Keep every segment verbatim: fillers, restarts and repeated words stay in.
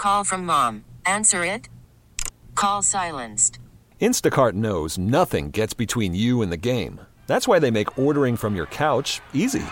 Call from mom. Answer it. Call silenced. Instacart knows nothing gets between you and the game. That's why they make ordering from your couch easy.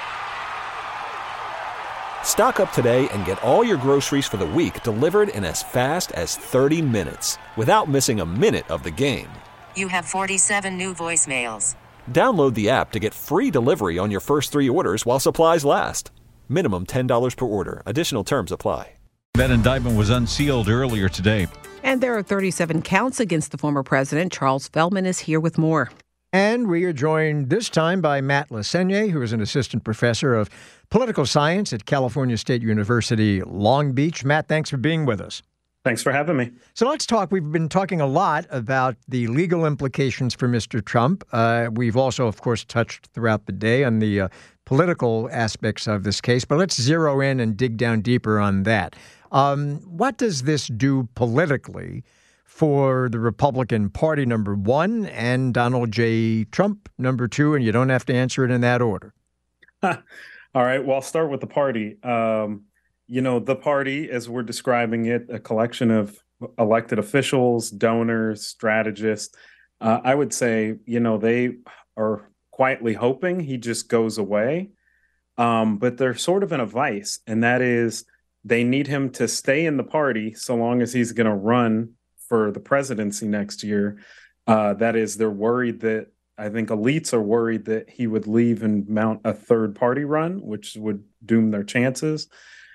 Stock up today and get all your groceries for the week delivered in as fast as thirty minutes without missing a minute of the game. You have forty-seven new voicemails. Download the app to get free delivery on your first three orders while supplies last. Minimum ten dollars per order. Additional terms apply. That indictment was unsealed earlier today. And there are thirty-seven counts against the former president. Charles Feldman is here with more. And we are joined this time by Matt Lassagne, who is an assistant professor of political science at California State University, Long Beach. Matt, thanks for being with us. Thanks for having me. So let's talk. We've been talking a lot about the legal implications for Mister Trump. Uh, we've also, of course, touched throughout the day on the uh, political aspects of this case. But let's zero in and dig down deeper on that. Um, what does this do politically for the Republican Party, number one, and Donald J. Trump, number two? And you don't have to answer it in that order. All right. Well, I'll start with the party. Um, you know, the party, as we're describing it, a collection of elected officials, donors, strategists. Uh, I would say, you know, they are quietly hoping he just goes away. Um, but they're sort of in a vice, and that is they need him to stay in the party so long as he's going to run for the presidency next year. Uh, that is, they're worried that, I think elites are worried that he would leave and mount a third party run, which would doom their chances.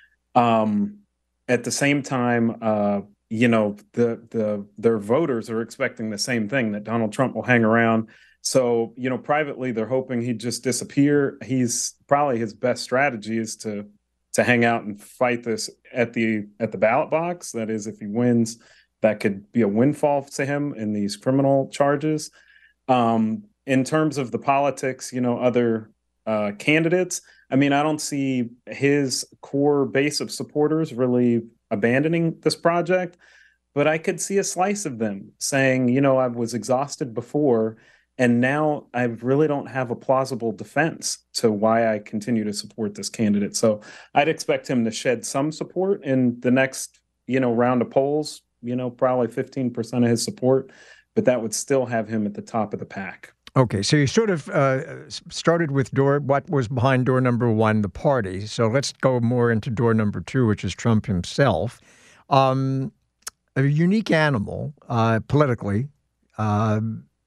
Um, at the same time, uh, you know, the the their voters are expecting the same thing, that Donald Trump will hang around. So, you know, privately, they're hoping he'd just disappear. He's probably his best strategy is to to hang out and fight this at the at the ballot box. That is, if he wins, that could be a windfall to him in these criminal charges. Um, in terms of the politics, you know, other uh, candidates, I mean, I don't see his core base of supporters really abandoning this project, but I could see a slice of them saying, you know, I was exhausted before, and now I really don't have a plausible defense to why I continue to support this candidate. So I'd expect him to shed some support in the next, you know, round of polls, you know, probably fifteen percent of his support, but that would still have him at the top of the pack. Okay, so you sort of uh, started with door, what was behind door number one, the party. So let's go more into door number two, which is Trump himself. Um, a unique animal uh, politically. Uh,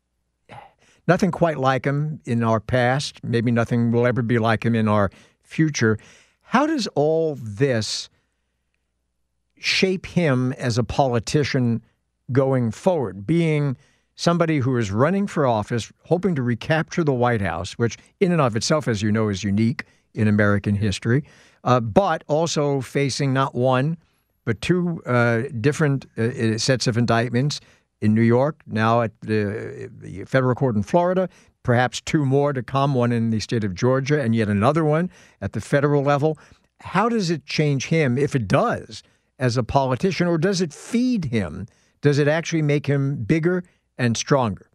nothing quite like him in our past. Maybe nothing will ever be like him in our future. How does all this shape him as a politician going forward, being somebody who is running for office, hoping to recapture the White House, which in and of itself, as you know, is unique in American history, uh, but also facing not one, but two uh, different uh, sets of indictments in New York, now at the, the federal court in Florida, perhaps two more to come, one in the state of Georgia, and yet another one at the federal level. How does it change him, if it does, as a politician, or does it feed him? Does it actually make him bigger and stronger?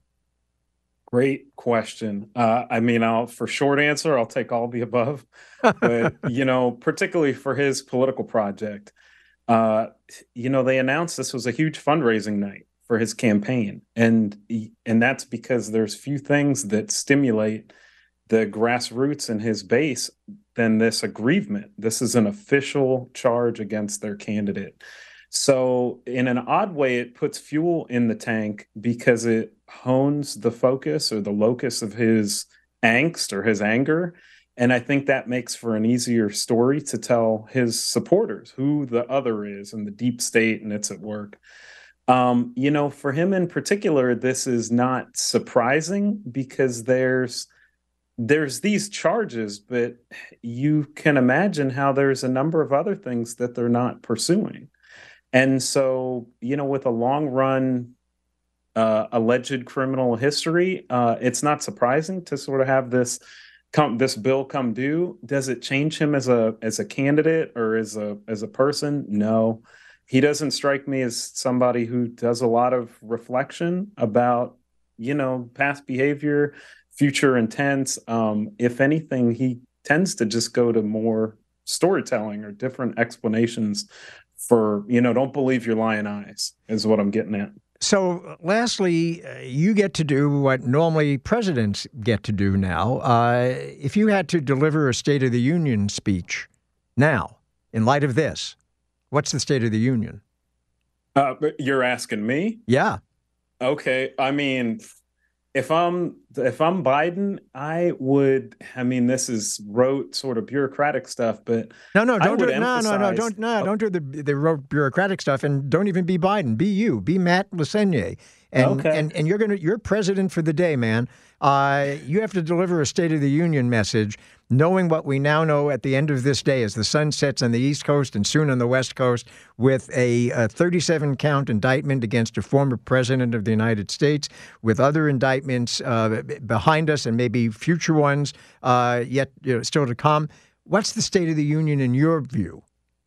Great question. Uh, I mean, I'll for short answer, I'll take all the above. But, you know, particularly for his political project, uh, you know, they announced this was a huge fundraising night for his campaign. And, and that's because there's few things that stimulate the grassroots in his base than this aggrievement. This is an official charge against their candidate. So in an odd way, it puts fuel in the tank because it hones the focus or the locus of his angst or his anger. And I think that makes for an easier story to tell his supporters who the other is and the deep state and it's at work. Um, you know, for him in particular, this is not surprising because there's there's these charges, but you can imagine how there's a number of other things that they're not pursuing. And so, you know, with a long run uh, alleged criminal history, uh, it's not surprising to sort of have this come this bill come due. Does it change him as a as a candidate or as a as a person? No, he doesn't strike me as somebody who does a lot of reflection about, you know, past behavior, future intents. Um, if anything, he tends to just go to more storytelling or different explanations for, you know, don't believe your lying eyes is what I'm getting at. So, lastly, uh, you get to do what normally presidents get to do now. Uh, if you had to deliver a State of the Union speech now, in light of this, what's the State of the Union? Uh, but you're asking me? Yeah. Okay. I mean, if I'm if I'm Biden, I would. I mean, this is rote sort of bureaucratic stuff, but no, no, don't do it. Emphasize, no, no, no, don't no, don't do the the rote bureaucratic stuff, and don't even be Biden. Be you. Be Matt LaSagne, and okay. and and you're gonna you're president for the day, man. Uh, you have to deliver a State of the Union message, knowing what we now know at the end of this day as the sun sets on the East Coast and soon on the West Coast, with a, a thirty-seven count indictment against a former president of the United States, with other indictments uh, behind us and maybe future ones uh, yet you know, still to come. What's the State of the Union in your view?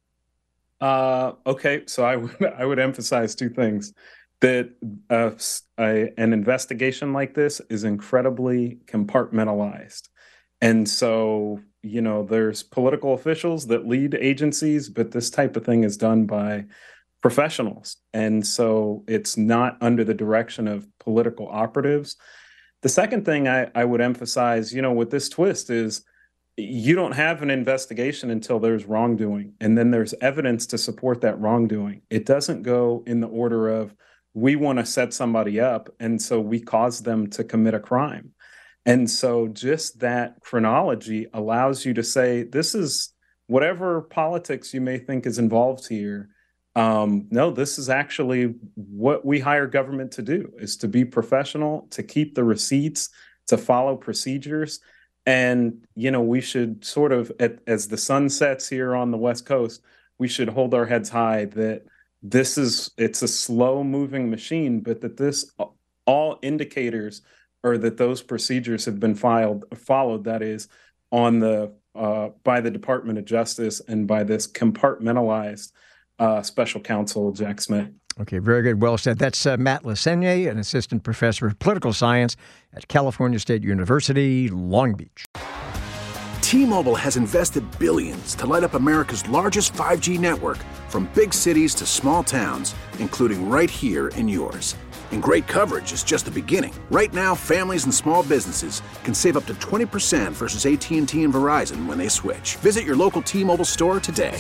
Uh, okay, so I would I would emphasize two things. That uh, a, an investigation like this is incredibly compartmentalized. And so, you know, there's political officials that lead agencies, but this type of thing is done by professionals. And so it's not under the direction of political operatives. The second thing I, I would emphasize, you know, with this twist is you don't have an investigation until there's wrongdoing. And then there's evidence to support that wrongdoing. It doesn't go in the order of, we want to set somebody up, and so we cause them to commit a crime. And so just that chronology allows you to say, this is whatever politics you may think is involved here. Um, no, this is actually what we hire government to do, is to be professional, to keep the receipts, to follow procedures. And, you know, we should sort of, at, as the sun sets here on the West Coast, we should hold our heads high that this is, it's a slow moving machine, but that this, all indicators are that those procedures have been filed, followed, that is, on the, uh, by the Department of Justice and by this compartmentalized uh, special counsel, Jack Smith. Okay, very good. Well said. That's uh, Matt LaSagne, an assistant professor of political science at California State University, Long Beach. T-Mobile has invested billions to light up America's largest five G network, from big cities to small towns, including right here in yours. And great coverage is just the beginning. Right now, families and small businesses can save up to twenty percent versus A T and T and Verizon when they switch. Visit your local T-Mobile store today.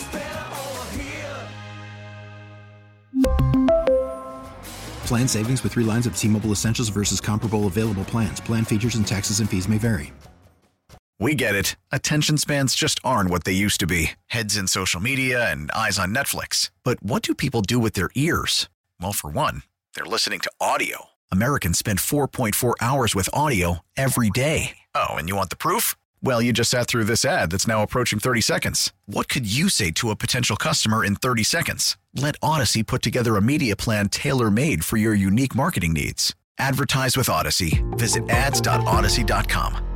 Plan savings with three lines of T-Mobile Essentials versus comparable available plans. Plan features and taxes and fees may vary. We get it. Attention spans just aren't what they used to be. Heads in social media and eyes on Netflix. But what do people do with their ears? Well, for one, they're listening to audio. Americans spend four point four hours with audio every day. Oh, and you want the proof? Well, you just sat through this ad that's now approaching thirty seconds. What could you say to a potential customer in thirty seconds? Let Odyssey put together a media plan tailor-made for your unique marketing needs. Advertise with Odyssey. Visit ads dot odyssey dot com.